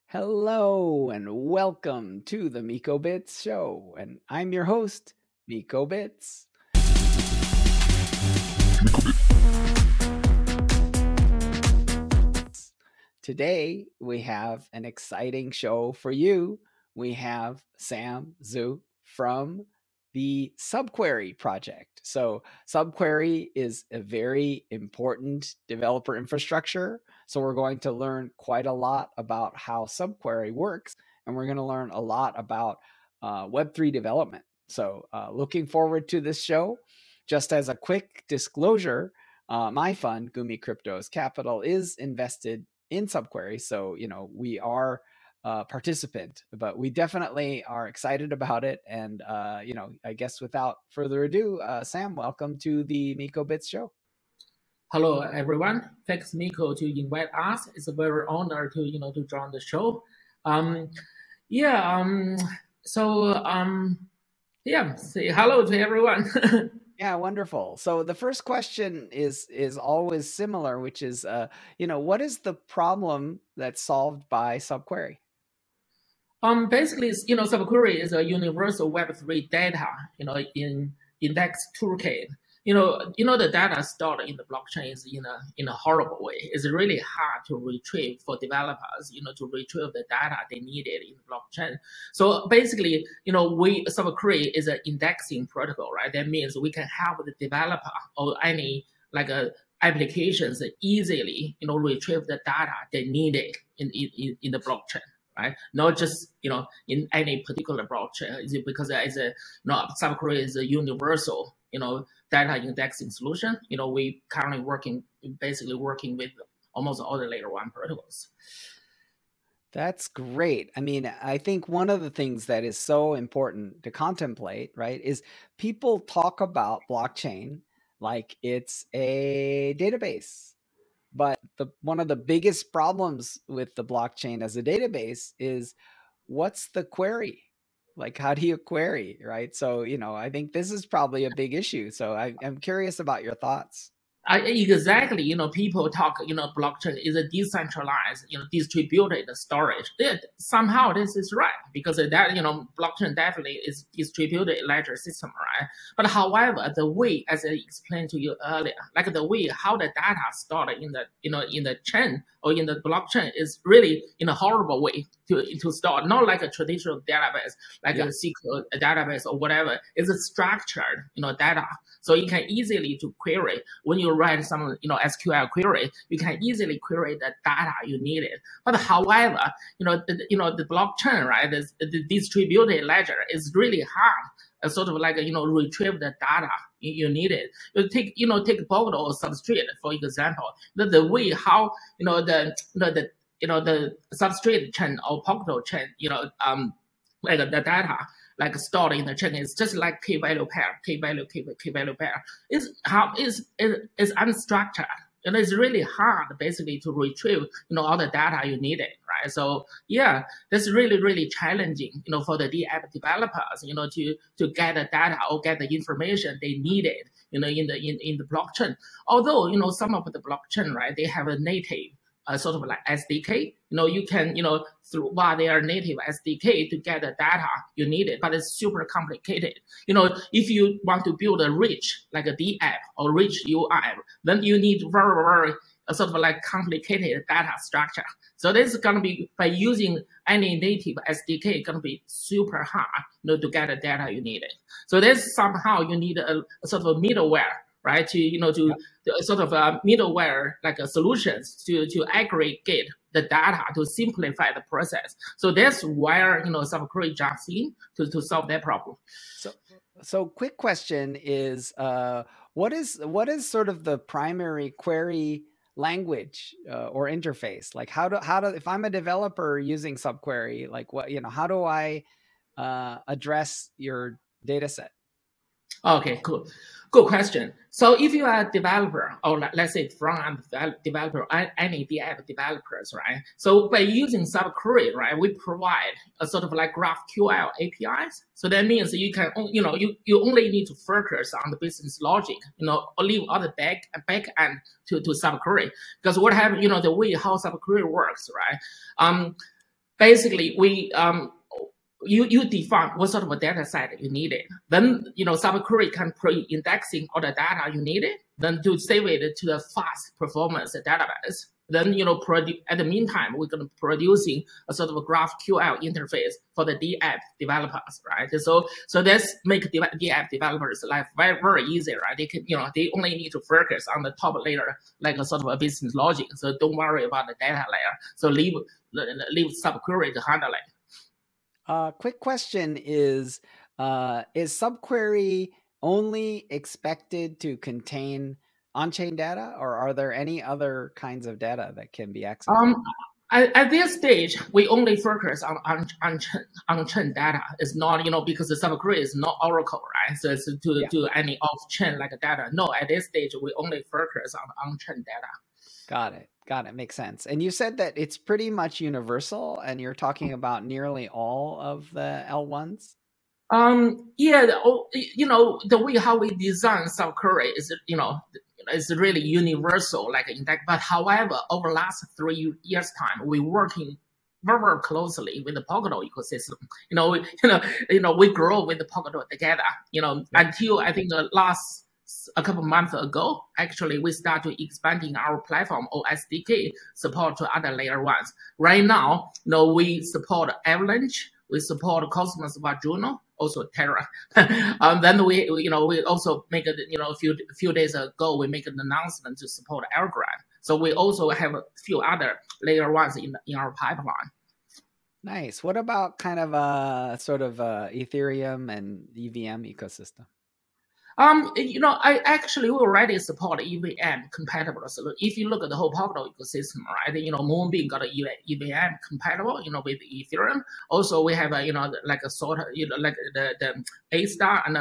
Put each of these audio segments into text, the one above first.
Hello and welcome to the Miko Bits Show, and I'm your host, Miko Bits. Today we have an exciting show for you. We have Sam Zhu from the Subquery project. So, Subquery is a very important developer infrastructure. So, we're going to learn quite a lot about how Subquery works, and we're going to learn a lot about Web3 development. So, looking forward to this show. Just as a quick disclosure, my fund, Gumi Cryptos Capital, is invested in Subquery. So, we are a participant, but we definitely are excited about it. And, I guess without further ado, Sam, welcome to the Miko Bits Show. Hello, everyone. Thanks, Miko, to invite us. It's a very honor to join the show. Say hello to everyone. Yeah, wonderful. So the first question is always similar, which is, what is the problem that's solved by Subquery? Basically, Subquery is a universal Web3 data, in index toolkit. The data stored in the blockchain is in a horrible way. It's really hard to retrieve for developers, to retrieve the data they needed in the blockchain. So basically, Subquery is an indexing protocol, right? That means we can help the developer or any applications easily, retrieve the data they needed in the blockchain. Right? Not just in any particular blockchain, because Subquery is a universal data indexing solution. We currently basically working with almost all the layer one protocols. That's great. I mean, I think one of the things that is so important to contemplate, right, is people talk about blockchain like it's a database. But one of the biggest problems with the blockchain as a database is what's the query? Like, how do you query, right? So, I think this is probably a big issue. So I'm curious about your thoughts. Exactly. People talk, blockchain is a decentralized, distributed storage. Somehow this is right because that, blockchain definitely is distributed ledger system, right? But however, the way, as I explained to you earlier, like the way how the data stored in the, in the chain or in the blockchain is really in a horrible way to store, not like a traditional database, like a SQL database or whatever. It's a structured, data. So you can easily to query when you write some, SQL query, you can easily query the data you needed. But however, the blockchain, right, the distributed ledger is really hard. Sort of retrieve the data you needed. You take Polkadot or Substrate, for example. The way how the Substrate chain or Polkadot chain, the data stored in the chain is just like key value pair. It's unstructured. It's really hard basically to retrieve, all the data you needed, right? So yeah, that's really, really challenging, for the app developers, to get the data or get the information they needed, in the blockchain. Although, some of the blockchain, right, they have a native sort of like SDK. You can, through their native SDK to get the data you needed, but it's super complicated. If you want to build a rich, like a D app or rich UI, then you need very, very sort of complicated data structure. So this is going to be, by using any native SDK, going to be super hard, to get the data you needed. So this somehow you need a sort of middleware, right? To sort of middleware solutions to aggregate the data to simplify the process. So that's where Subquery jumps in to solve that problem. So quick question is, what is sort of the primary query language or interface? Like how do if I'm a developer using Subquery, like how do I address your data set? Okay, cool. Good question. So if you are a developer, or let's say front-end developer, any app developers, right? So by using Subquery, right, we provide a sort of GraphQL APIs. So that means you can, you only need to focus on the business logic, or leave all the back end to Subquery. Because what happens, the way how Subquery works, right? basically you define what sort of a data set you needed. Then, subquery can pre-indexing all the data you needed, then to save it to the fast performance database. Then, at the meantime, we're going to producing a sort of a GraphQL interface for the DApp developers, right? So that's make DApp developers life very, very easy, right? They can, they only need to focus on the top layer, like a sort of a business logic. So don't worry about the data layer. So leave subquery to handle it. Quick question is subquery only expected to contain on-chain data, or are there any other kinds of data that can be accessed? At this stage, we only focus on on-chain data. It's not, because the subquery is not Oracle, right? So it's to any off-chain like data. No, at this stage, we only focus on on-chain data. Got it. Makes sense. And you said that it's pretty much universal, and you're talking about nearly all of the L1s? Yeah, the way how we design subquery is, it's really universal, like index. But however, over the last 3 years' time, we're working very, very closely with the Polkadot ecosystem. We grow with the Polkadot together. Until I think a couple months ago, actually, we started expanding our platform or SDK support to other layer ones. Right now, we support Avalanche, we support Cosmos Juno, also Terra. Then we also make it, a few days ago, we make an announcement to support Algorand. So we also have a few other layer ones in our pipeline. Nice. What about kind of Ethereum and EVM ecosystem? I actually already support EVM compatible solution. If you look at the whole Polkadot ecosystem, right? Moonbeam got a EVM compatible, with Ethereum. Also, we have like a sort of, like the A-Star and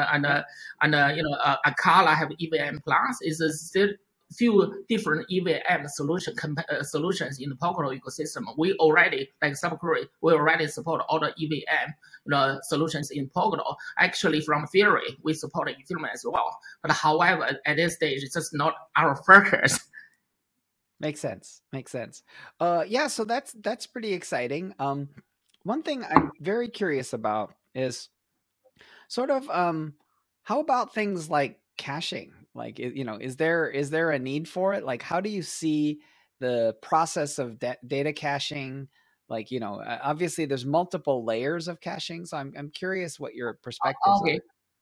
Akala have EVM plus. Is still few different EVM solutions in the Polkadot ecosystem. We already, like subquery, we already support all the EVM solutions in Polkadot. Actually, from theory, we support Ethereum as well. But however, at this stage, it's just not our focus. Makes sense. Yeah, so that's pretty exciting. One thing I'm very curious about is sort of how about things like caching? Like, is there a need for it? Like, how do you see the process of data caching? Like, obviously there's multiple layers of caching. So I'm curious what your perspective is. Okay.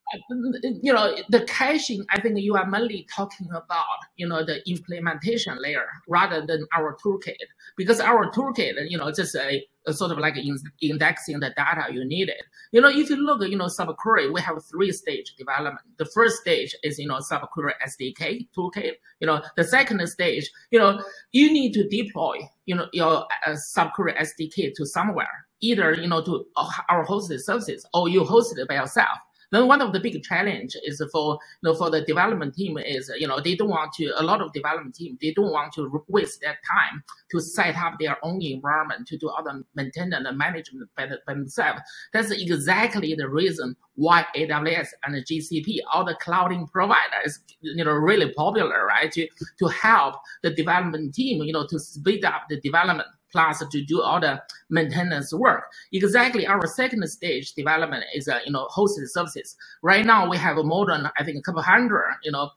The caching, I think you are mainly talking about, the implementation layer rather than our toolkit, because our toolkit, just a sort of like indexing the data you needed. If you look at, subquery, we have 3-stage development. The first stage is, subquery SDK toolkit. The second stage, you need to deploy, your subquery SDK to somewhere, either, to our hosted services, or you host it by yourself. Then one of the big challenge is for the development team is, they don't want to, a lot of development team, they don't want to waste their time to set up their own environment to do all the maintenance and management by themselves. That's exactly the reason why AWS and GCP, all the clouding providers, really popular, right? To help the development team, to speed up the development plus to do all the maintenance work. Exactly, our second stage development is, hosted services. Right now, we have more than, I think, a couple hundred,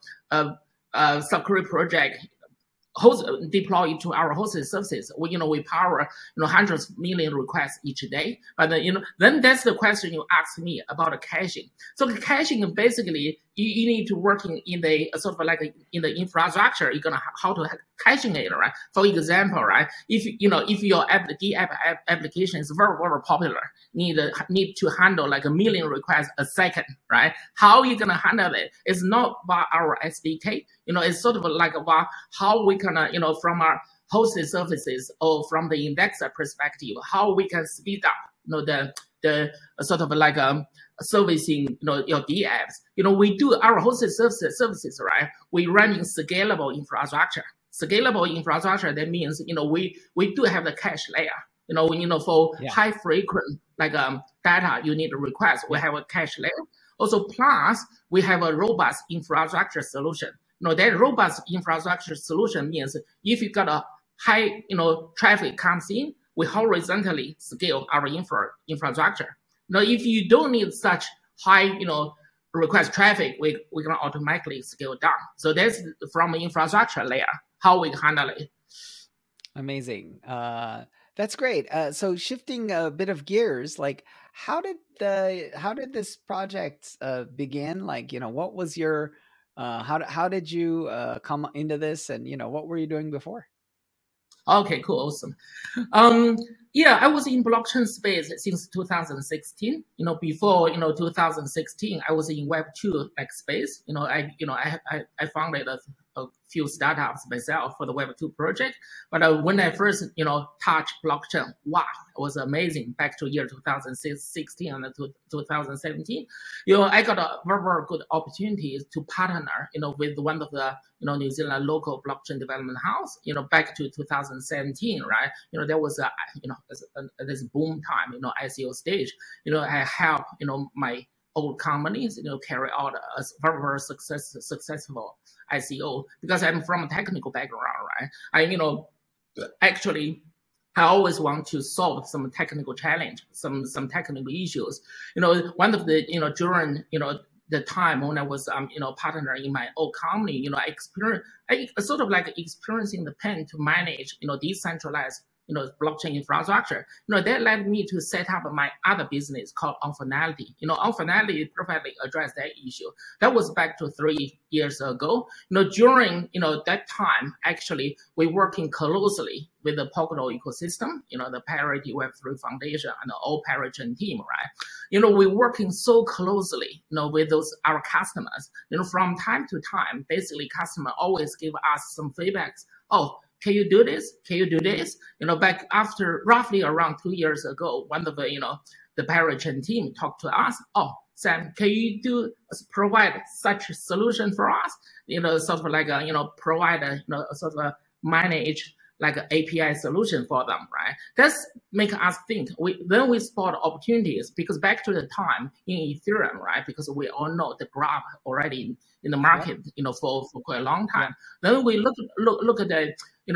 subquery project deployed to our hosted services. We power, hundreds of million requests each day. But then that's the question you asked me about the caching. So the caching, basically, you need to work in the sort of like in the infrastructure. You're gonna how to caching it, right? For example, right, if your DApp application is very, very popular, need to handle like 1 million requests a second, right? How are you gonna handle it? It's not by our SDK. It's sort of like about how we can, from our hosted services or from the indexer perspective, how we can speed up, the sort of like servicing, your DApps. We do our hosted services, right? We run in scalable infrastructure. Scalable infrastructure, that means, we do have the cache layer. For high frequent like data you need to request, we have a cache layer. Also, plus we have a robust infrastructure solution. That robust infrastructure solution means if you got a high, traffic comes in, we horizontally scale our infrastructure. Now, if you don't need such high, request traffic, we can automatically scale down. So that's from an infrastructure layer, how we handle it. Amazing. That's great. So shifting a bit of gears, like how did this project begin? Like, what was your how did you come into this, and what were you doing before? Okay, cool, awesome. Yeah, I was in blockchain space since 2016. Before 2016, I was in Web2 like space. I founded a few startups myself for the Web2 project. But when I first touched blockchain, wow, it was amazing. Back to year 2016 and 2017, I got a very, very good opportunity to partner with one of the New Zealand local blockchain development house. Back to 2017, right? There was this boom time, ICO stage. I helped my old companies carry out a very, very successful ICO because I'm from a technical background, right? Actually, I always want to solve some technical challenge, some technical issues. One of the during the time when I was partner in my old company, I sort of like experiencing the pain to manage decentralized blockchain infrastructure. That led me to set up my other business called OnFinality. OnFinality perfectly addressed that issue. That was back to 3 years ago. During that time, actually, we're working closely with the Polkadot ecosystem, the Parity Web3 Foundation and the all Parachain team, right? We're working so closely, with our customers. From time to time, basically, customer always give us some feedbacks. Oh, can you do this? Can you do this? Back after roughly around 2 years ago, one of the Parachain team talked to us. Oh, Sam, can you provide such a solution for us? Sort of like provide a sort of manage like an API solution for them, right? That's make us think. Then we spot opportunities because back to the time in Ethereum, right? Because we all know the graph already in the market, for quite a long time. Then we look at the,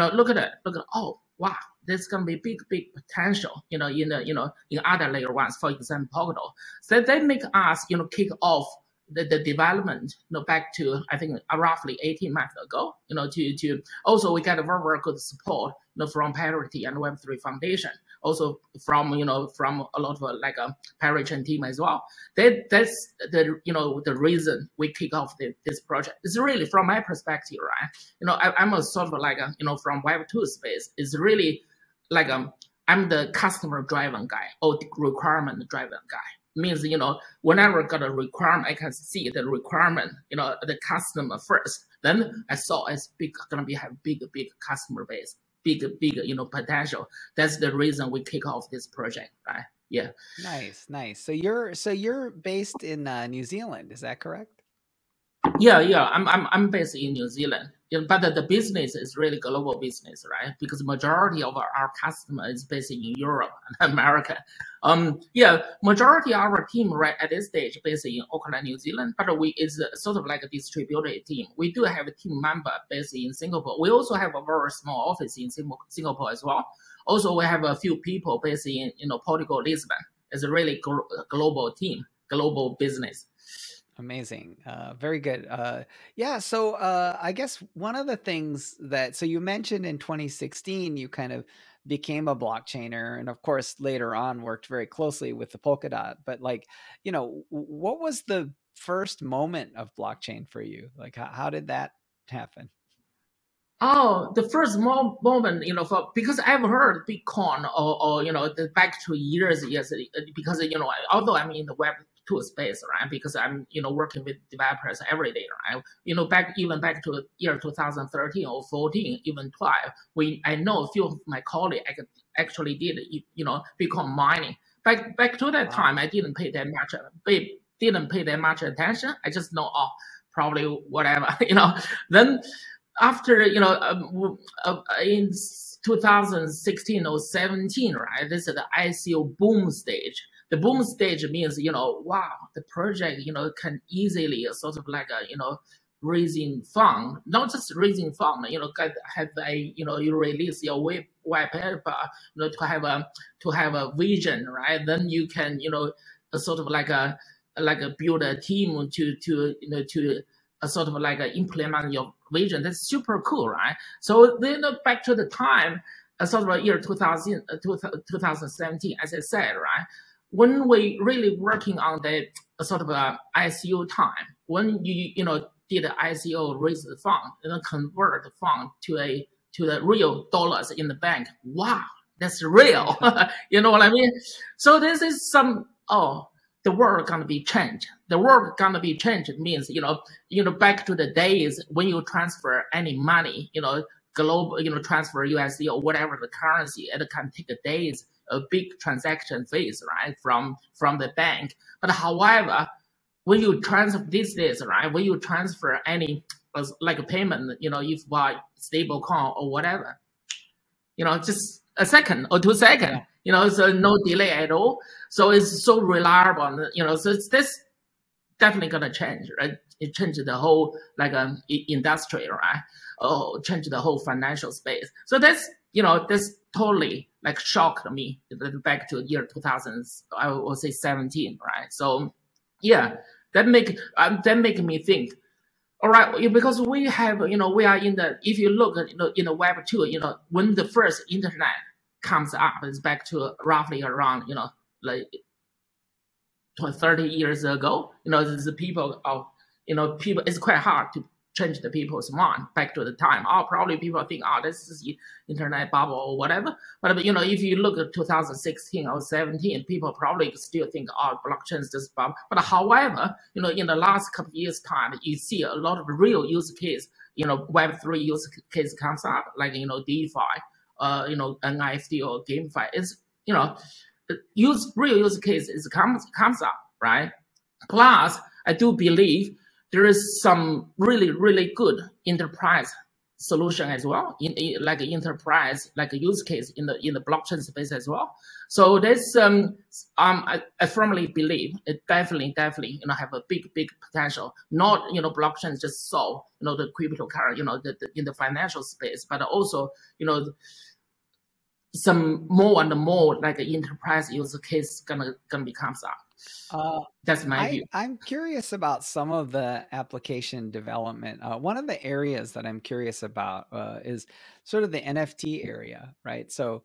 oh wow, there's gonna be big potential, in other layer ones, for example, Polkadot. So they make us, kick off the development, back to I think roughly 18 months ago, to also we got a very, very good support, from Parity and Web3 Foundation, also from from a lot of like a Parachain team as well. That's the reason we kick off this project. It's really from my perspective, right? I'm a sort of like from Web2 space. It's really like I'm the customer driven guy or requirement driven guy. Means, whenever I got a requirement, I can see the requirement, the customer first. Then I saw it's gonna have big customer base, big, potential. That's the reason we kick off this project, right? Yeah. Nice. So you're based in New Zealand, is that correct? Yeah. I'm based in New Zealand, but the business is really global business, right? Because the majority of our customer is based in Europe and America. Majority of our team right at this stage based in Auckland, New Zealand, but is sort of like a distributed team. We do have a team member based in Singapore. We also have a very small office in Singapore as well. Also, we have a few people based in Portugal, Lisbon. It's a really global team, global business. Amazing. Very good. So I guess one of the things so you mentioned in 2016, you kind of became a blockchainer, and of course later on worked very closely with the Polkadot. But like, what was the first moment of blockchain for you? Like, how did that happen? Oh, the first moment, because I've heard Bitcoin or back to years, because, although I'm in the Web2 space, right? Because I'm, working with developers every day, right? Back to year 2013 or 14, even 12, I know a few of my colleagues actually did, Bitcoin mining. Back to that time, I didn't pay that much attention. I just know, probably whatever, Then after in 2016 or 17, right? This is the ICO boom stage. The boom stage means wow, the project can easily sort of like raising fund, not just raising fund. You release your white paper, to have a vision, right? Then you can, sort of like build a team to sort of like implement your vision. That's super cool, right? So then back to the time, sort of year 2017, as I said, right? When we really working on the sort of ICO time, when you did the ICO, raise the fund, convert the fund to the real dollars in the bank. Wow, that's real. You know what I mean? So this is the world gonna be changed. The world gonna be changed means back to the days when you transfer any money, global, transfer USD or whatever the currency, it can take days, a big transaction phase, right, from the bank. But however, when you transfer these days, right, when you transfer any like a payment, if by stable coin or whatever, just a second or 2 seconds, so no delay at all. So it's so reliable, so this definitely gonna change, right? It changed the whole industry, right? Oh, change the whole financial space. So that's this totally like shocked me back to year 2000, I would say 17, right? So yeah, that make me think. All right, because we have we are in the, if you look at in the Web 2, when the first internet comes up, it's back to roughly around like 30 years ago. The people of people, it's quite hard to change the people's mind back to the time. Probably people think, this is the internet bubble or whatever. But if you look at 2016 or 17, people probably still think, blockchain is just bubble. But however, in the last couple of years' time, you see a lot of real use case, Web3 use case comes up, like DeFi, NFT or GameFi. It's real use cases comes up, right? Plus, I do believe there is some really, really good enterprise solution as well, like enterprise, like a use case in the blockchain space as well. So this, I firmly believe it definitely, have a big potential. Not blockchain just solve the cryptocurrency, in the financial space, but also some more and more like enterprise use case gonna become up. That's my view. I'm curious about some of the application development. One of the areas that I'm curious about is sort of the NFT area, right? So,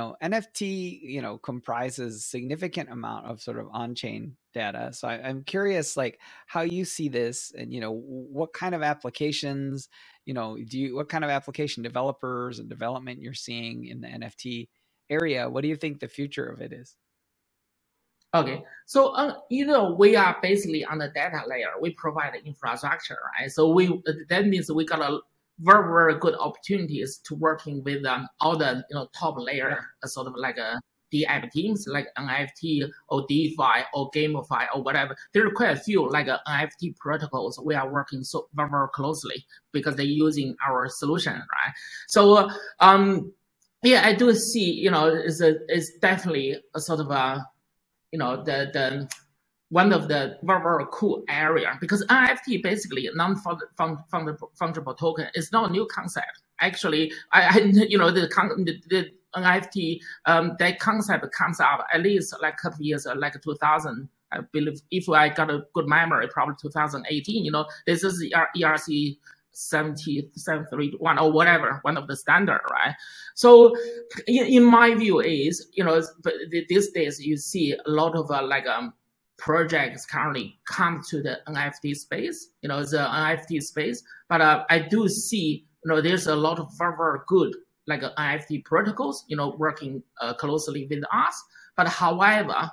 NFT, comprises significant amount of sort of on-chain data. So I'm curious, like, how you see this, and what kind of applications, what kind of application developers and development you're seeing in the NFT area? What do you think the future of it is? Okay, so we are basically on the data layer. We provide the infrastructure, right? So that means we got a very good opportunities to working with all the top layer, sort of like DApp teams, like NFT or DeFi or GameFi or whatever. There are quite a few like NFT protocols we are working so very closely because they're using our solution, right? So yeah, I do see it's definitely a sort of a the one of the very cool area, because NFT basically non-fungible token is not a new concept. Actually, the NFT that concept comes up at least like a couple of years, like 2000. I believe, if I got a good memory, probably 2018. This is ERC 731 or whatever, one of the standard, right? So in my view is, these days you see a lot of projects currently come to the NFT space, the NFT space. But I do see, there's a lot of very good like NFT protocols, working closely with us. But however,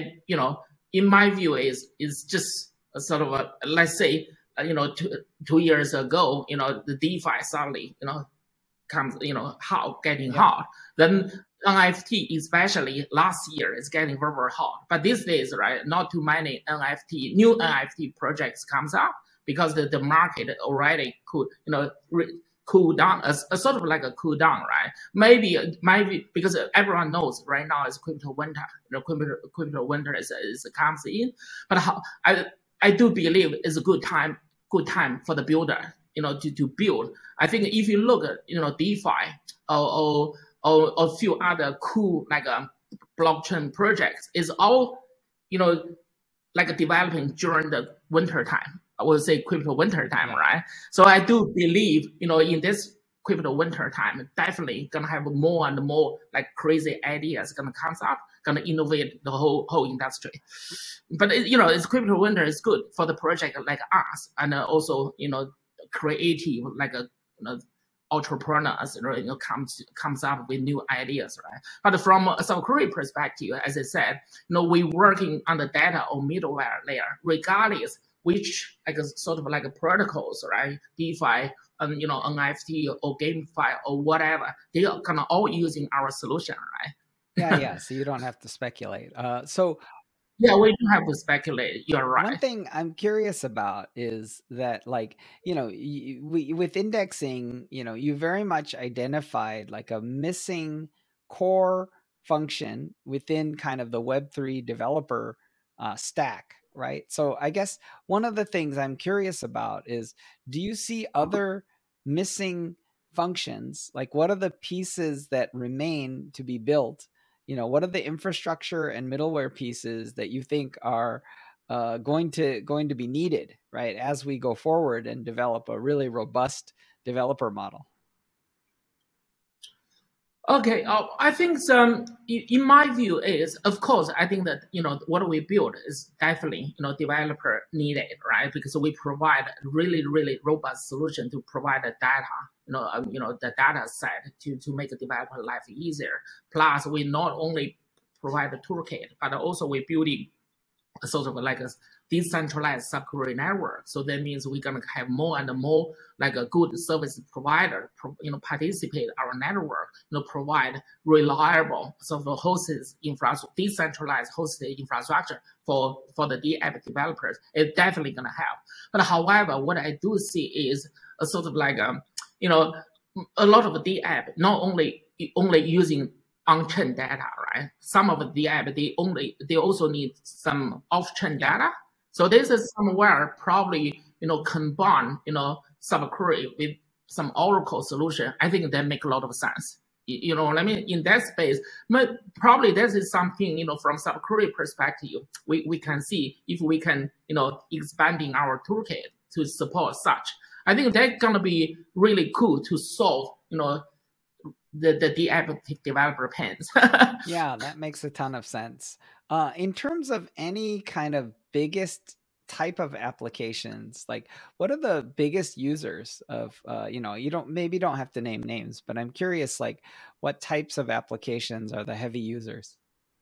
in my view is just a sort of a, let's say, 2 years ago, the DeFi suddenly, comes, getting hot. Then NFT, especially last year, is getting very, very hot. But these days, right, not too many new NFT projects comes up because the market already could, cool down, a sort of like a cool down, right? Maybe because everyone knows right now is crypto winter. Crypto winter is comes in, but I do believe it's a good time for the builder, to build. I think if you look at, DeFi or or a few other cool like blockchain projects is all, like developing during the winter time. I would say crypto winter time, right? So I do believe, in this crypto winter time, definitely gonna have more and more like crazy ideas gonna come up, gonna innovate the whole industry. But it's crypto winter is good for the project like us, and also creative like entrepreneurs, comes up with new ideas, right? But from a South Korea perspective, as I said, we working on the data or middleware layer, regardless which sort of like protocols, right? DeFi, NFT or GameFi or whatever, they are kind of all using our solution, right? Yeah. So you don't have to speculate. So yeah, we don't have to speculate. You're right. One thing I'm curious about is that, like, with indexing, you very much identified like a missing core function within kind of the Web3 developer stack, right? So I guess one of the things I'm curious about is, do you see other missing functions? Like, what are the pieces that remain to be built? What are the infrastructure and middleware pieces that you think are going to be needed, right, as we go forward and develop a really robust developer model? Okay, I think in my view is, of course, I think that what we build is definitely developer needed, right? Because we provide really really robust solution to provide the data, the data set to make a developer life easier. Plus, we not only provide the toolkit, but also we're building sort of like a decentralized Sub-Query network. So that means we're gonna have more and more like a good service provider, participate our network, provide reliable sort of hosted infrastructure, decentralized hosted infrastructure for the DApp developers. It's definitely gonna help. But however, what I do see is a sort of like a lot of the DApp not only using on-chain data, right? Some of the app they also need some off-chain data. So this is somewhere probably combine Sub-Query with some Oracle solution. I think that make a lot of sense. You know what I mean? In that space, but probably this is something from Sub-Query perspective we can see if we can expanding our toolkit to support such. I think that's gonna be really cool to solve the app developer pains. Yeah, that makes a ton of sense. In terms of any kind of biggest type of applications, like what are the biggest users of, you don't have to name names, but I'm curious, like what types of applications are the heavy users?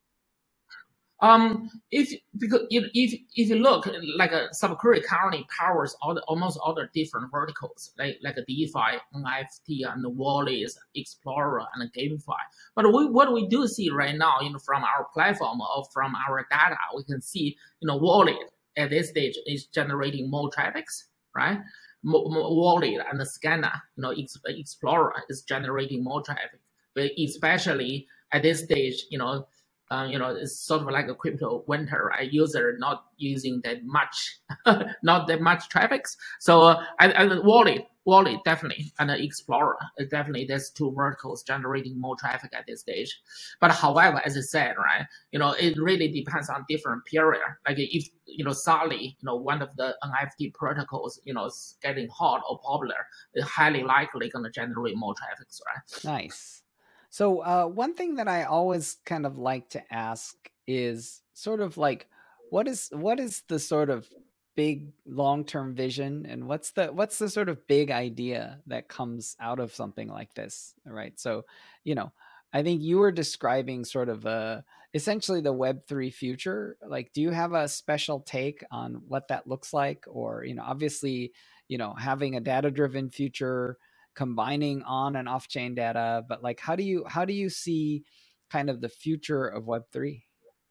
If you look like a Sub-Query currently powers almost all the different verticals like a DeFi, NFT, and the wallets, Explorer, and GameFi. But what we do see right now, from our platform or from our data, we can see wallet at this stage is generating more traffics, right? Wallet and the scanner, Explorer is generating more traffic, but especially at this stage, it's sort of like a crypto winter, right? User not using that much, not that much traffic. So and wallet definitely, and the Explorer definitely. There's two verticals generating more traffic at this stage. But however, as I said, right, it really depends on different period. Like if suddenly one of the NFT protocols is getting hot or popular, it's highly likely going to generate more traffic, right? Nice. So one thing that I always kind of like to ask is sort of like, what is the sort of big long-term vision, and what's the sort of big idea that comes out of something like this, right? So, I think you were describing sort of essentially the Web3 future. Like, do you have a special take on what that looks like? Or, obviously, having a data-driven future, combining on and off chain data, but like, how do you see kind of the future of Web3?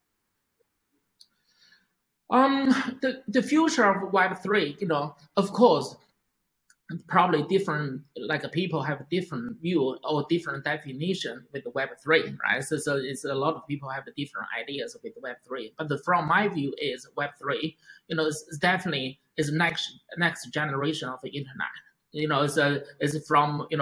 The future of Web3, of course, probably different, like people have different view or different definition with the Web3, right? So it's a lot of people have different ideas with Web3. But from my view is Web3, it's definitely is next generation of the internet. It's from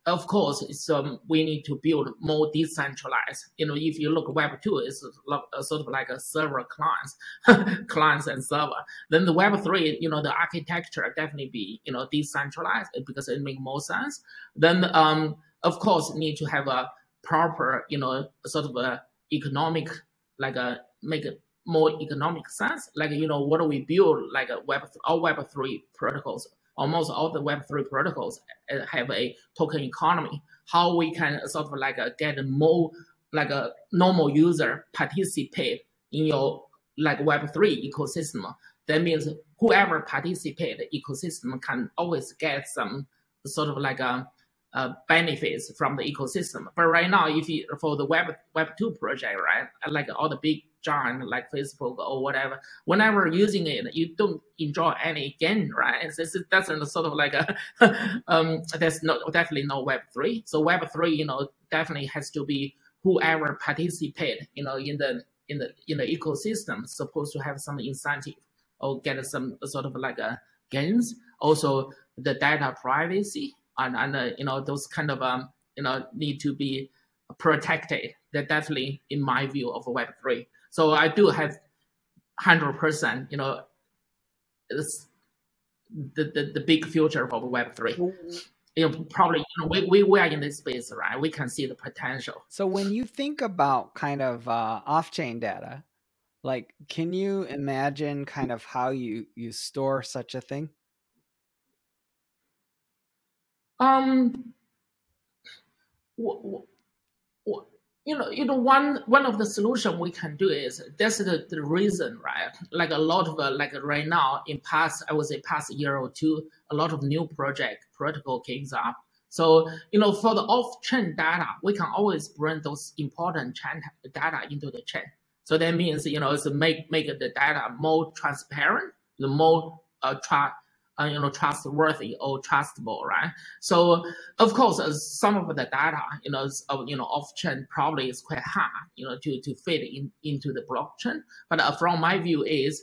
of course, it's, we need to build more decentralized. If you look Web 2, it's sort of like a server clients, clients and server. Then the Web 3, the architecture definitely be, decentralized because it makes more sense. Then, of course, need to have a proper, sort of a economic, like make it more economic sense. Like, what do we build, like all Web3 protocols, almost all the Web3 protocols have a token economy. How we can sort of like get more like a normal user participate in your like Web3 ecosystem. That means whoever participate the ecosystem can always get some sort of like a benefits from the ecosystem. But right now, if you for the Web2 project, right, like all the big giant like Facebook or whatever, whenever using it, you don't enjoy any gain, right? That's sort of like a there's definitely no Web3. So Web3, definitely has to be whoever participate, in the ecosystem supposed to have some incentive or get some sort of like a gains. Also, the data privacy and those kind of need to be protected. That definitely, in my view, of Web3. So I do have 100%, it's the big future of Web3. Probably, we are in this space, right? We can see the potential. So when you think about kind of off-chain data, like, can you imagine kind of how you store such a thing? Um, one of the solution we can do is that's the reason, right? Like a lot of like right now in past, I would say past year or two, a lot of new protocol came up. So for the off-chain data, we can always bring those important chain data into the chain. So that means it's make the data more transparent, the more trustworthy or trustable, right? So of course, some of the data, off-chain probably is quite hard, to fit into the blockchain. But from my view is,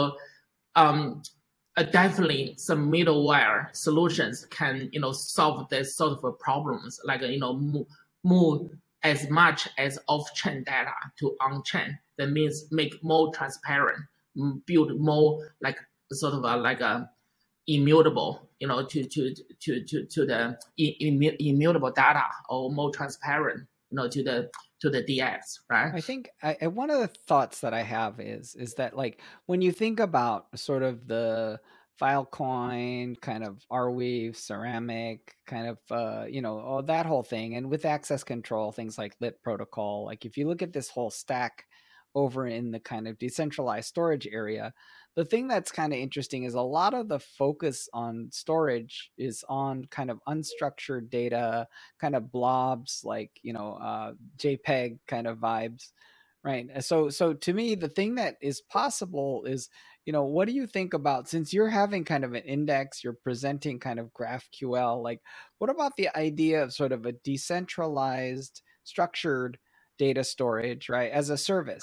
definitely some middleware solutions can, solve this sort of problems, like, move as much as off-chain data to on-chain. That means make more transparent, build more like sort of like a immutable, to the immutable data, or more transparent, to the DX, right? I think one of the thoughts that I have is that, like, when you think about sort of the Filecoin kind of Arweave, Ceramic kind of that whole thing, and with access control, things like Lit protocol, like if you look at this whole stack over in the kind of decentralized storage area, the thing that's kind of interesting is a lot of the focus on storage is on kind of unstructured data, kind of blobs, like JPEG kind of vibes, right? So to me, the thing that is possible is, what do you think about, since you're having kind of an index, you're presenting kind of GraphQL, like what about the idea of sort of a decentralized structured data storage, right, as a service?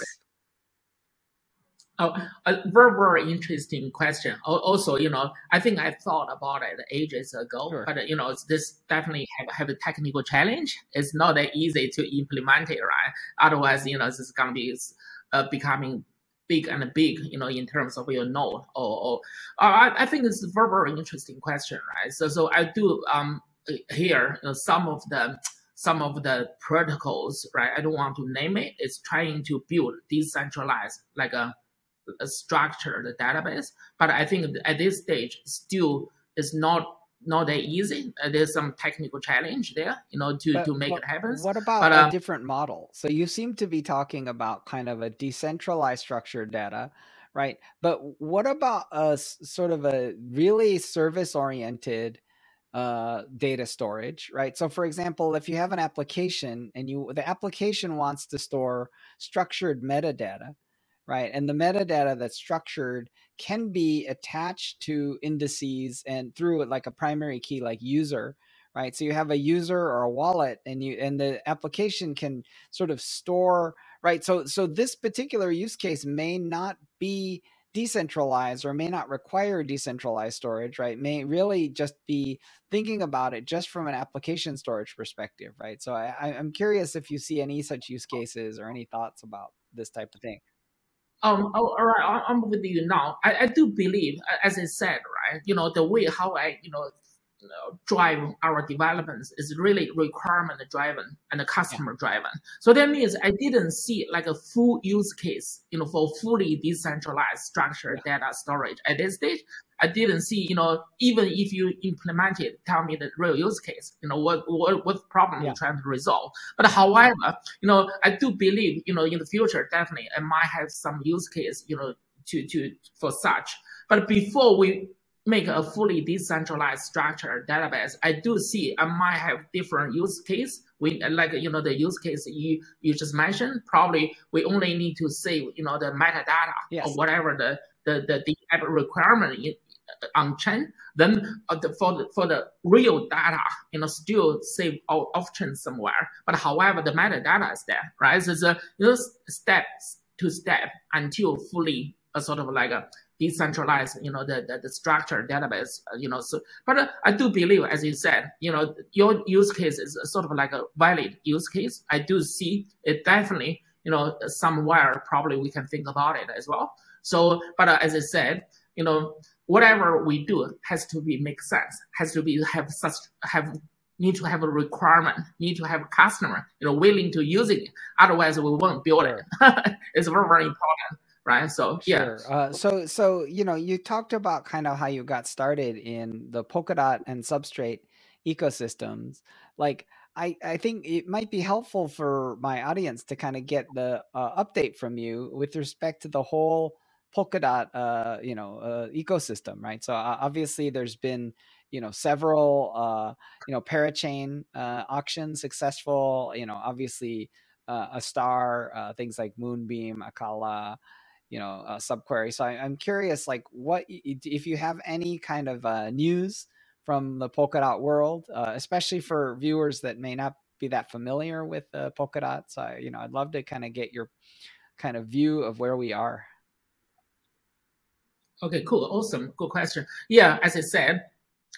Oh, a very, very interesting question. Also, I think I thought about it ages ago, Sure. but this definitely have a technical challenge. It's not that easy to implement it, right? Otherwise, this is gonna be becoming big and big, in terms of your node. Or I think it's a very, very interesting question, right? So I do here, some of the protocols, right? I don't want to name it. It's trying to build decentralized, like a structured database. But I think at this stage, still is not that easy. There's some technical challenge there, to make it happen. What about a different model? So you seem to be talking about kind of a decentralized structured data, right? But what about a sort of a really service-oriented data storage, right? So for example, if you have an application and the application wants to store structured metadata, right? And the metadata that's structured can be attached to indices and through like a primary key, like user, right? So you have a user or a wallet, and the application can sort of store, right? So this particular use case may not be decentralized or may not require decentralized storage, right? May really just be thinking about it just from an application storage perspective, right? So I'm curious if you see any such use cases or any thoughts about this type of thing. All right, I'm with you now. I do believe, as I said, right, the way how I, drive our developments is really requirement driven and customer driven. So that means I didn't see like a full use case, for fully decentralized structured data storage at this stage. I didn't see, even if you implement it, tell me the real use case, what problem you're trying to resolve. But however, I do believe, in the future, definitely I might have some use case, for such. But before we make a fully decentralized structured database, I do see I might have different use case. We like the use case you just mentioned. Probably we only need to save the metadata or whatever the requirement on chain. Then for the real data, still save off chain somewhere. But however, the metadata is there, right? So it's step to step until fully sort of like a decentralized, the structured database, So, but I do believe, as you said, your use case is sort of like a valid use case. I do see it definitely, somewhere probably we can think about it as well. So, but as I said, whatever we do has to make sense, has to need to have a requirement, need to have a customer, willing to use it. Otherwise, we won't build it. It's very, very important. Right. So, yeah. Sure. So, you talked about kind of how you got started in the Polkadot and Substrate ecosystems. Like, I think it might be helpful for my audience to kind of get the update from you with respect to the whole Polkadot, ecosystem, right? So obviously there's been, several, parachain auctions successful, obviously a star, things like Moonbeam, Akala, Subquery. So I'm curious, like, what if you have any kind of news from the Polkadot world, especially for viewers that may not be that familiar with Polkadot. So I'd love to kind of get your kind of view of where we are. Okay, cool, awesome, good question. Yeah, as I said,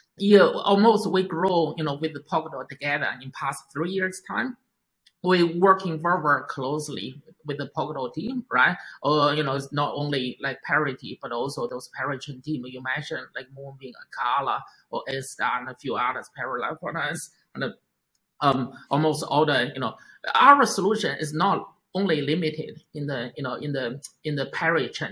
almost we grow, with the Polkadot together in past 3 years time. We're working very, very closely with the Polkadot team, right? Or, it's not only like Parity, but also those Parachain team you mentioned, like Moonbeam, Akala, or A-Star, and a few others, Parallel Finance, and almost all the, our solution is not only limited in the, in the Parachain.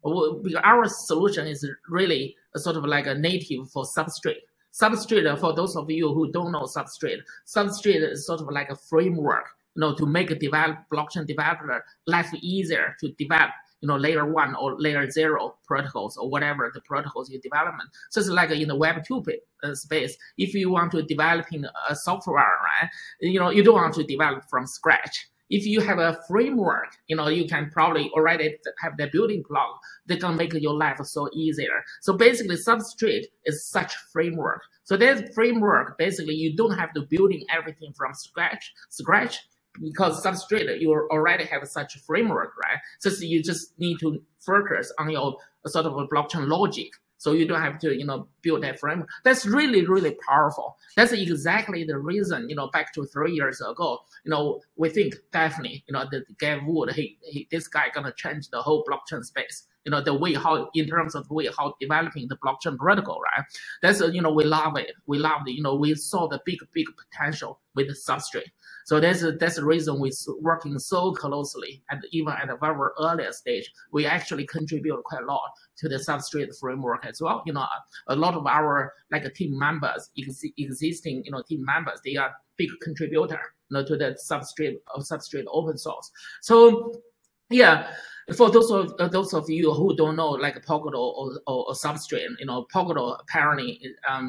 Our solution is really sort of like a native for Substrate. Substrate, for those of you who don't know Substrate is sort of like a framework, to make a blockchain developer life easier to develop, layer 1 or layer 0 protocols or whatever the protocols you development. So it's like in the Web 2 space. If you want to develop a software, right, you don't want to develop from scratch. If you have a framework, you can probably already have the building block that can make your life so easier. So basically, Substrate is such framework. So that framework, basically, you don't have to building everything from scratch, because Substrate, you already have such a framework, right? So you just need to focus on your sort of a blockchain logic. So you don't have to, build that framework. That's really, really powerful. That's exactly the reason, back to 3 years ago, we think definitely, that Gav Wood, this guy gonna change the whole blockchain space. The way how, in terms of the way how developing the blockchain protocol, right? That's, we love it. We loved it. We saw the big potential with the Substrate. So that's the reason we're working so closely, and even at a very earlier stage, we actually contribute quite a lot to the Substrate framework as well. A lot of our team members, existing team members, they are big contributor to the Substrate open source. So yeah. For those of you who don't know, like Polkadot or Substrate, Polkadot apparently,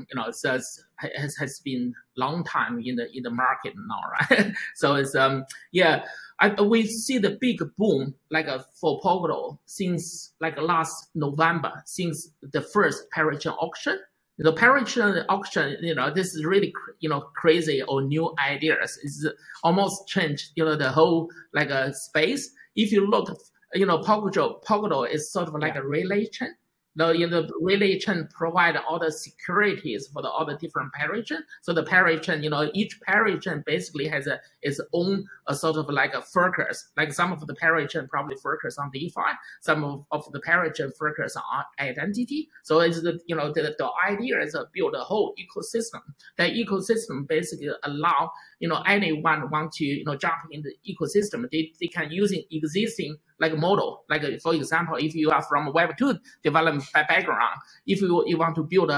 has been long time in the market now, right? So it's we see the big boom for Polkadot since last November, since the first Parachain auction. The Parachain auction, this is really, crazy or new ideas. It's almost changed, the whole space. If you look Polygon is sort of like a relay chain. The relay chain provide all the securities for all the different parachain. So the parachain, each parachain basically has its own sort of like a focus. Like some of the parachain probably focus on DeFi, some of the parachain focus on identity. So it's the idea is to build a whole ecosystem. That ecosystem basically allow anyone want to jump in the ecosystem. They can using existing like model. Like for example, if you are from Web2 development background, if you want to build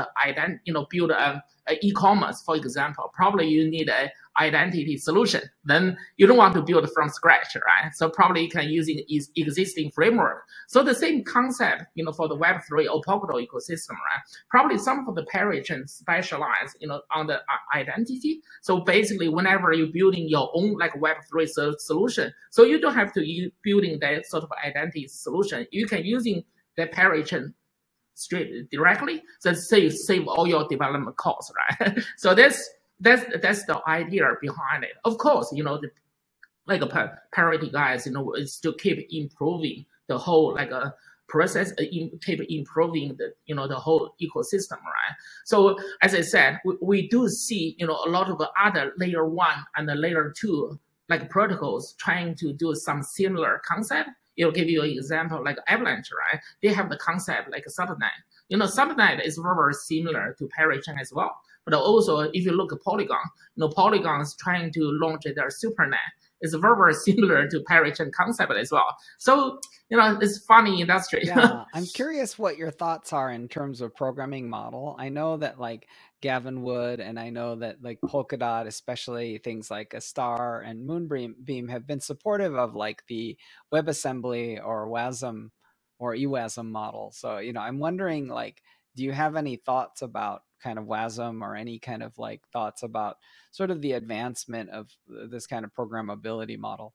a e-commerce, for example, probably you need a identity solution. Then you don't want to build from scratch, right? So probably you can using existing framework. So the same concept, for the Web3 or Polkadot ecosystem, right? Probably some of the parachains specialize, on the identity. So basically, whenever you're building your own like Web3 solution, so you don't have to building that sort of identity solution. You can using the parachain straight directly, so save all your development costs, right? So that's the idea behind it. Of course, like a parity guys, is to keep improving the whole like a process, keep improving the whole ecosystem, right? So as I said, we do see a lot of other layer 1 and the layer 2 like protocols trying to do some similar concept. It'll give you an example like Avalanche, right? They have the concept like a subnet. Subnet is very similar to parachain as well. But also, if you look at Polygon, Polygon is trying to launch their SuperNet. It's very similar to parachain concept as well. So, it's funny industry. Yeah, I'm curious what your thoughts are in terms of programming model. I know that like Gavin Wood, and I know that like Polkadot, especially things like Astar and Moonbeam have been supportive of like the WebAssembly or WASM or eWASM model. So, I'm wondering like, do you have any thoughts about kind of WASM or any kind of like thoughts about sort of the advancement of this kind of programmability model?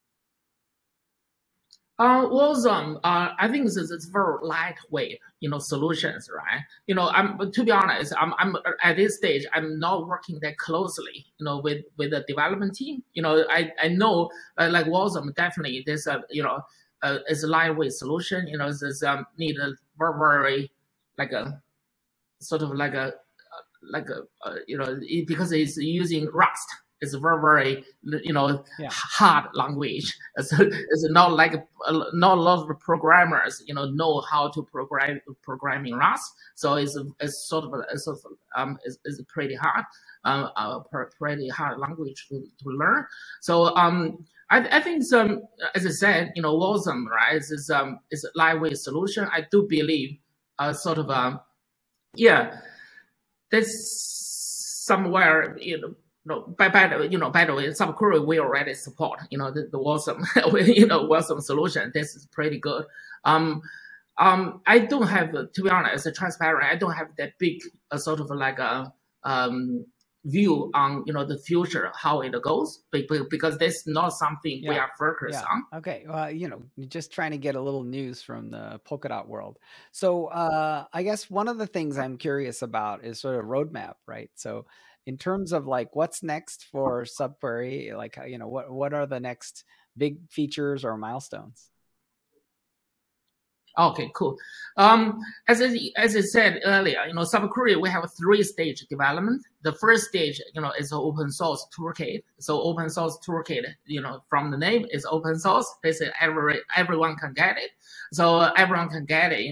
WASM, I think this is very lightweight, solutions, right? To be honest, I'm at this stage, I'm not working that closely, with the development team. I know like WASM definitely there's it's a lightweight solution. There's need a very like a sort of like a because it's using Rust. It's very hard language. So it's not like not a lot of programmers know how to program in Rust. So it's pretty hard pretty hard language to learn. So I think as I said, WASM, right, is a lightweight solution. I do believe there's somewhere by the way, Subquery we already support the WASM WASM solution. This is pretty good. I don't have, to be honest, transparent. I don't have that big sort of like a view on the future, how it goes, because that's not something we are focused on. Okay, well, just trying to get a little news from the Polkadot world. So I guess one of the things I'm curious about is sort of roadmap, right? So in terms of like what's next for Subquery, like what are the next big features or milestones? Okay, cool. As I said earlier, Subquery, we have a 3-stage development. The first stage, is an open source toolkit. So open source toolkit, from the name is open source. Basically, everyone can get it. So everyone can get it,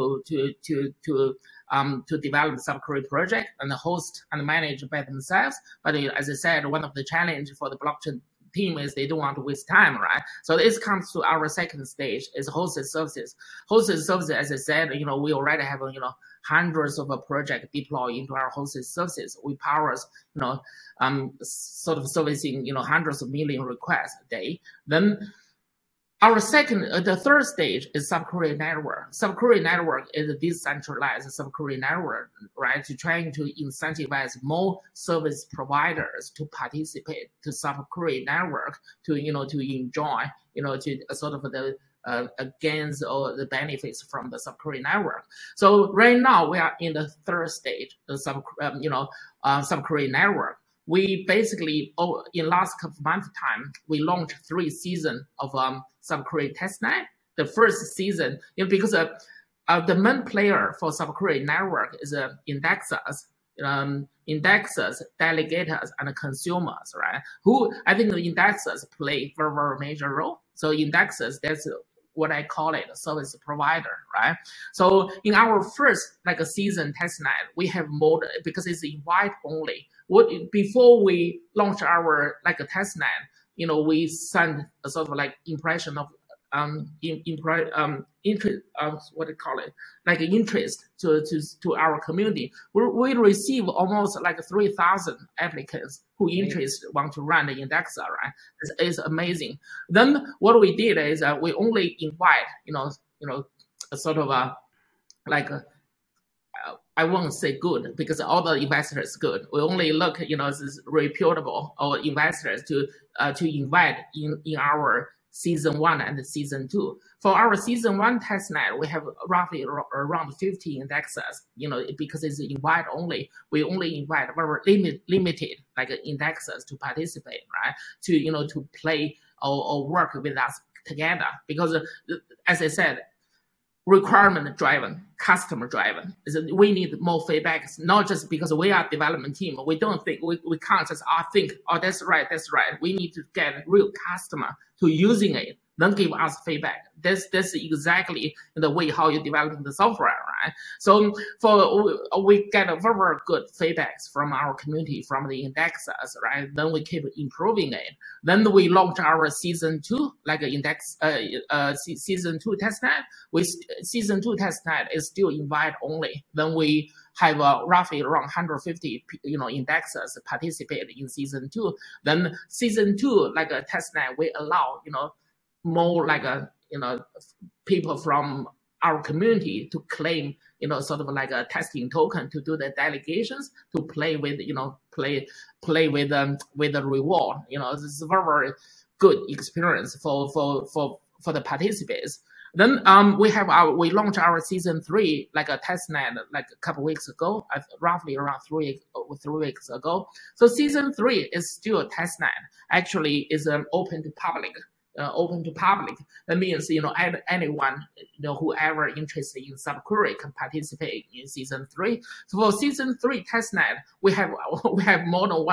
to develop the Subquery project and host and manage by themselves. But as I said, one of the challenge for the blockchain team is they don't want to waste time, right? So this comes to our second stage is hosted services. Hosted services, as I said, we already have hundreds of a project deployed into our hosted services. We power sort of servicing hundreds of million requests a day. Then the third stage is Subquery Network. Subquery Network is a decentralized Subquery network, right? To trying to incentivize more service providers to participate to Subquery Network to enjoy to sort of the gains or the benefits from the Subquery Network. So right now we are in the third stage, the Subquery Network. We basically, in last couple of months time, we launched 3 seasons of Subquery testnet. the first season, because the main player for subquery network is indexers, indexers, delegators, and consumers, right? Who I think the indexers play very, very major role. So indexers, that's what I call it, a service provider, right? So in our first season testnet, we have mode because it's invite only. Before we launch our testnet, we send a sort of impression of interest, what do you call it, interest to our community. We receive almost 3,000 applicants who want to run the indexer, right? It's amazing. Then what we did is we only invite, a sort of I won't say good because all the investors good. We only look, as reputable or investors to invite in our season 1 and season 2. For our season 1 testnet, we have roughly around 50 indexers, because it's invite only. We only invite very limited indexers to participate, right? To play or work with us together. Because as I said, requirement driven, customer driven. We need more feedbacks, not just because we are development team. We don't think we can't just think, oh, that's right. We need to get real customer to using it, then give us feedback. That's exactly the way how you develop the software, right? So we get a very, very good feedbacks from our community, from the indexers, right? Then we keep improving it. Then we launch our season 2, season 2 testnet. Season 2 testnet is still invite only. Then we have roughly around 150 indexers participate in season 2. Then season 2 a testnet, we allow more people from our community to claim sort of a testing token to do the delegations, to play with play with the reward. This is a very, very good experience for the participants. Then we launched our season 3 a testnet a couple weeks ago, roughly around 3 weeks ago. So season 3 is still a testnet. Actually, is open to public. That means anyone whoever interested in subquery can participate in season 3. So for season 3 testnet, we have more than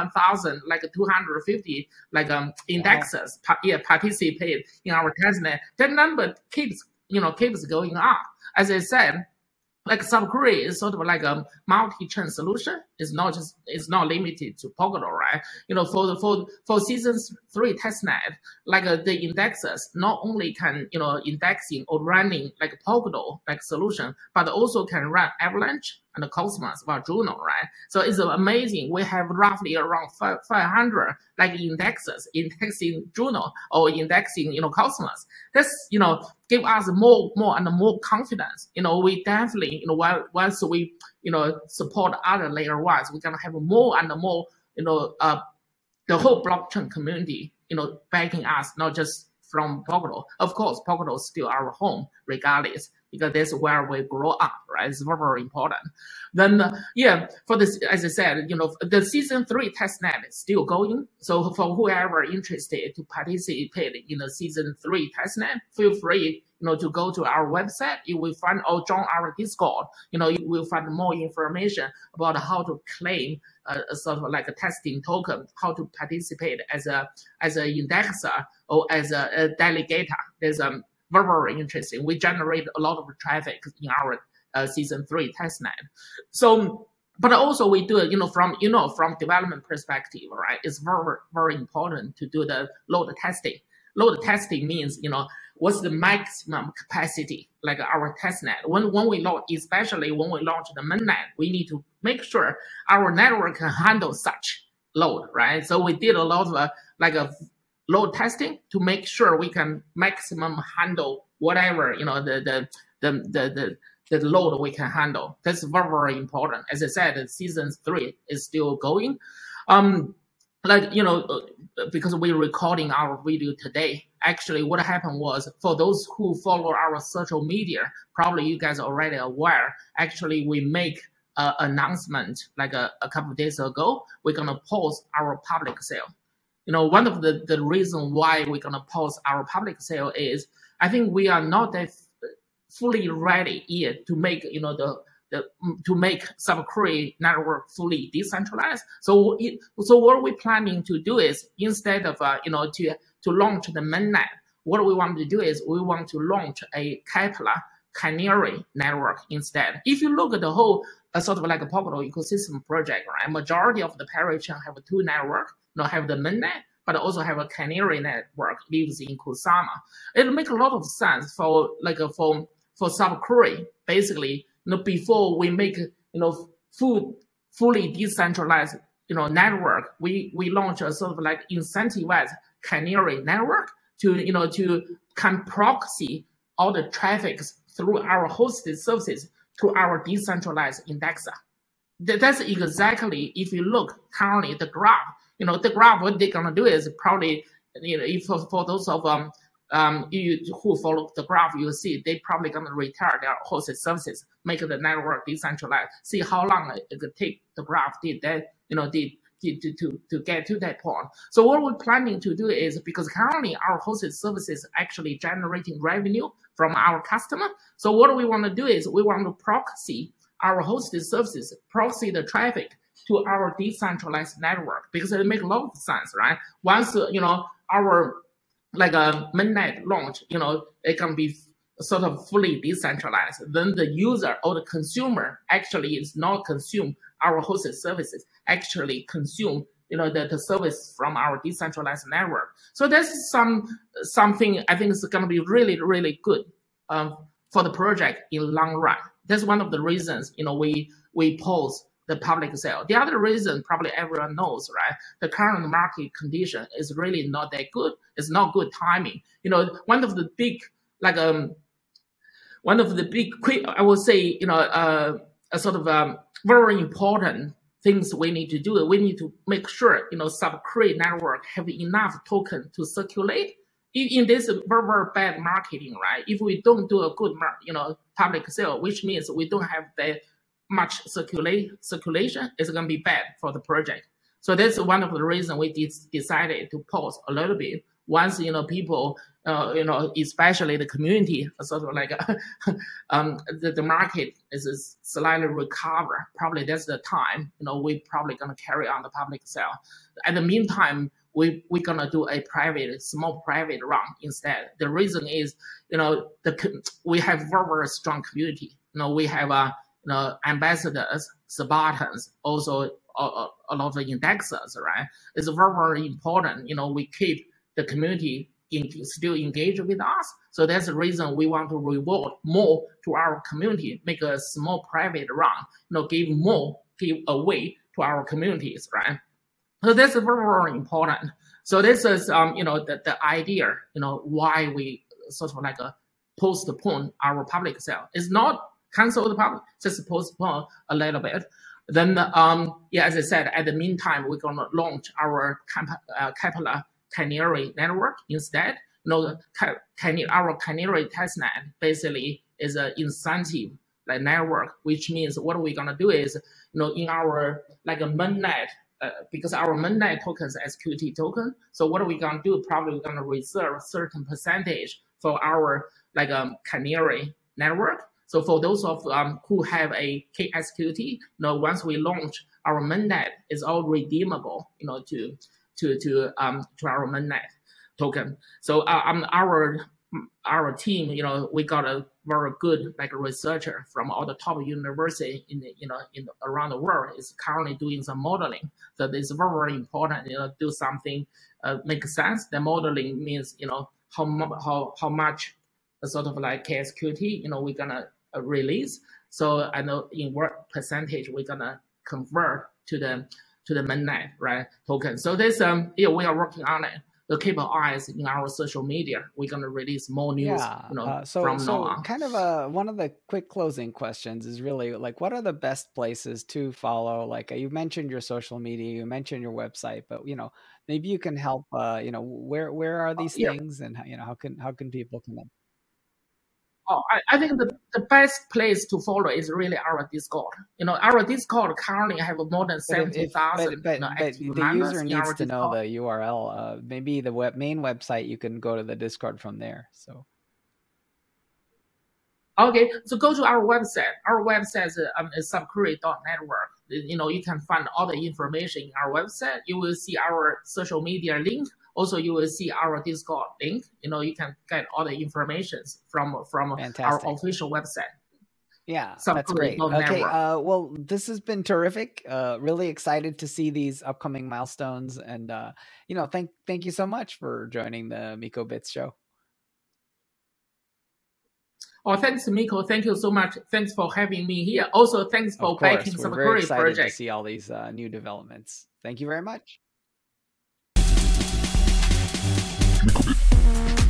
1,250 indexers participate in our testnet. That number keeps going up. As I said, subquery is sort of a multi-chain solution. It's not limited to Polkadot, right? For season 3 testnet, the indexers not only can indexing or running Polkadot solution, but also can run Avalanche and Cosmos or Juno, right? So it's amazing. We have roughly around 500 indexers indexing Juno or indexing Cosmos. That's give us more and more confidence. We definitely once we support other layer ones, we're gonna have more and more the whole blockchain community backing us, not just from Polkadot. Of course, Polkadot is still our home regardless, because that's where we grow up, right? It's very, very important. Then, for this, as I said, the season 3 testnet is still going. So for whoever interested to participate in the season 3 testnet, feel free, to go to our website. You will find or join our Discord. You will find more information about how to claim a sort of a testing token, how to participate as an indexer or as a delegator. There's very, very interesting. We generate a lot of traffic in our season 3 testnet. So, but also we do it, from development perspective, right? It's very, very important to do the load testing. Load testing means, what's the maximum capacity, our testnet. When we launch, especially when we launch the mainnet, we need to make sure our network can handle such load, right? So we did a lot of load testing to make sure we can maximum handle whatever the load we can handle. That's very, very important. As I said, season 3 is still going. Because we're recording our video today, actually what happened was, for those who follow our social media, probably you guys are already aware, actually we make an announcement a couple of days ago. We're going to pause our public sale. One of the reasons why we're going to pause our public sale is I think we are not that fully ready yet to make to make subquery network fully decentralized. So what we're planning to do is, instead of to launch the mainnet, what we want to do is we want to launch a Kepler Canary network instead. If you look at the whole sort of like a Polkadot ecosystem project, right? Majority of the parachain have two network, have the mainnet, but also have a Canary network lives in Kusama. It makes a lot of sense for subquery. Basically, before we make fully decentralized network, we launch a sort of like incentivized Canary network to can proxy all the traffics through our hosted services to our decentralized indexer. That's exactly, if you look currently the graph, the graph, what they're gonna do is probably, if for those of who follow the graph, you see they probably gonna retire their hosted services, make the network decentralized. See how long it could take the graph to get to that point. So what we're planning to do is, because currently our hosted services actually generating revenue from our customer. So what we want to do is we want to proxy our hosted services, proxy the traffic to our decentralized network, because it makes a lot of sense, right? Once our mainnet launch, it can be sort of fully decentralized. Then the user or the consumer actually is not consume our hosted services, actually consume the service from our decentralized network. So that's something I think is going to be really, really good for the project in long run. That's one of the reasons we pause the public sale. The other reason probably everyone knows, right? The current market condition is really not that good. It's not good timing. One of the big I would say, a sort of very important things we need to do. We need to make sure, subquery network have enough token to circulate. In this very, very bad marketing, right? If we don't do a good, public sale, which means we don't have that much circulation, it's going to be bad for the project. So that's one of the reasons we decided to pause a little bit. Once people, especially the community, sort of like the market is slightly recover. Probably that's the time. We're probably gonna carry on the public sale. At the meantime, we're gonna do a small private run instead. The reason is, we have very, very strong community. We have ambassadors, Spartans, also a lot of indexers, right? It's very, very important. We keep the community still engaged with us. So that's the reason we want to reward more to our community, make a small private run, give away to our communities, right? So that's very, very important. So this is, the idea, why we sort of like postpone our public sale. It's not cancel the public, just postpone a little bit. Then, as I said, at the meantime, we're gonna launch our Kepler Canary network instead. Our Canary testnet basically is an incentive network, which means what we're gonna do is, in our a mainnet, because our mainnet token is SQT token. So what are we gonna do? Probably we're gonna reserve a certain percentage for our Canary network. So for those of who have a KSQT, once we launch our mainnet, it's all redeemable, to our mainnet token. So our team, we got a very good researcher from all the top university in around the world is currently doing some modeling. So it's very, very important, do something make sense. The modeling means how much sort of like KSQT we're gonna release. So I know in what percentage we're gonna convert to the mainnet, right, token. So this we are working on it. So keep our eyes in our social media. We're gonna release more news, from now on. Kind of one of the quick closing questions is really what are the best places to follow? You mentioned your social media, you mentioned your website, but maybe you can help. Where are these things, and how can people connect? Oh, I think the best place to follow is really our Discord. Our Discord currently have more than 70,000 active the members. user needs to know the URL. Maybe the main website, you can go to the Discord from there. So Okay, so go to our website. Our website is subquery.network. You can find all the information in our website. You will see our social media link. Also, you will see our Discord link. You can get all the information from our official website. Yeah, that's great. Okay, well, this has been terrific. Really excited to see these upcoming milestones, and thank you so much for joining the MeikoBits show. Oh, thanks, Miko. Thank you so much. Thanks for having me here. Also, thanks for backing Subquery project. We're very excited to see all these new developments. Thank you very much.